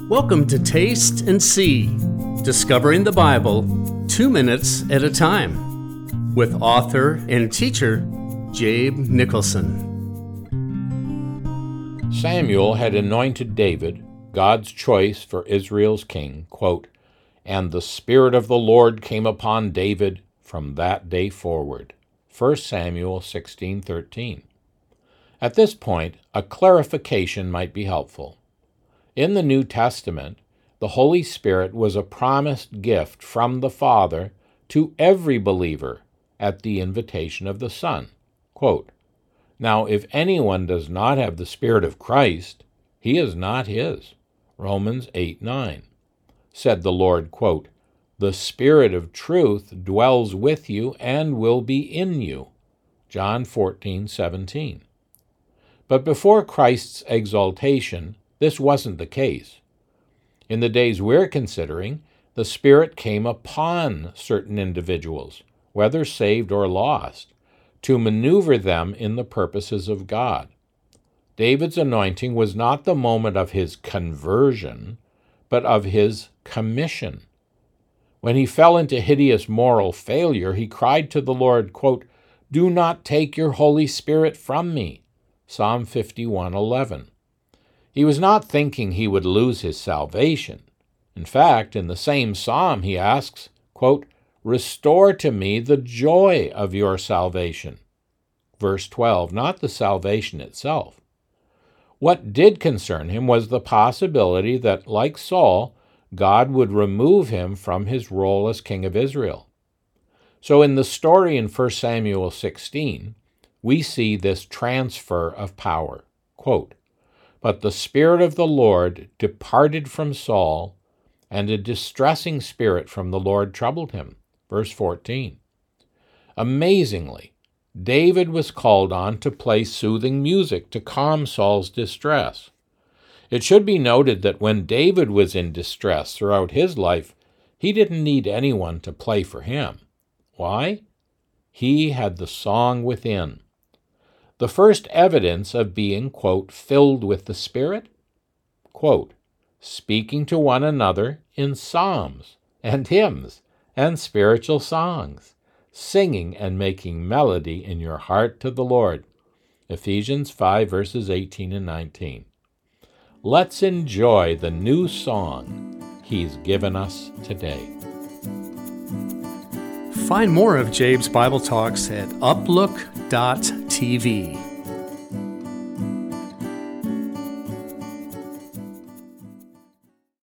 Welcome to Taste and See, discovering the Bible 2 minutes at a time, with author and teacher Jabe Nicholson. Samuel had anointed David, God's choice for Israel's king, quote, "And the Spirit of the Lord came upon David from that day forward." 1 Samuel 16:13. At this point, a clarification might be helpful. In the New Testament, the Holy Spirit was a promised gift from the Father to every believer at the invitation of the Son. Quote, "Now if anyone does not have the Spirit of Christ, he is not his." Romans 8:9. Said the Lord, quote, "The Spirit of truth dwells with you and will be in you." John 14:17. But before Christ's exaltation, this wasn't the case. In the days we're considering, the Spirit came upon certain individuals, whether saved or lost, to maneuver them in the purposes of God. David's anointing was not the moment of his conversion, but of his commission. When he fell into hideous moral failure, he cried to the Lord, quote, "Do not take your Holy Spirit from me." Psalm 51:11. He was not thinking he would lose his salvation. In fact, in the same psalm he asks, quote, "Restore to me the joy of your salvation." Verse 12, not the salvation itself. What did concern him was the possibility that, like Saul, God would remove him from his role as king of Israel. So in the story in 1 Samuel 16, we see this transfer of power. Quote, "But the Spirit of the Lord departed from Saul, and a distressing spirit from the Lord troubled him." Verse 14. Amazingly, David was called on to play soothing music to calm Saul's distress. It should be noted that when David was in distress throughout his life, he didn't need anyone to play for him. Why? He had the song within. The first evidence of being, quote, "filled with the Spirit," quote, "speaking to one another in psalms and hymns and spiritual songs, singing and making melody in your heart to the Lord." Ephesians 5, verses 18 and 19. Let's enjoy the new song He's given us today. Find more of Jabe's Bible Talks at uplook.tv.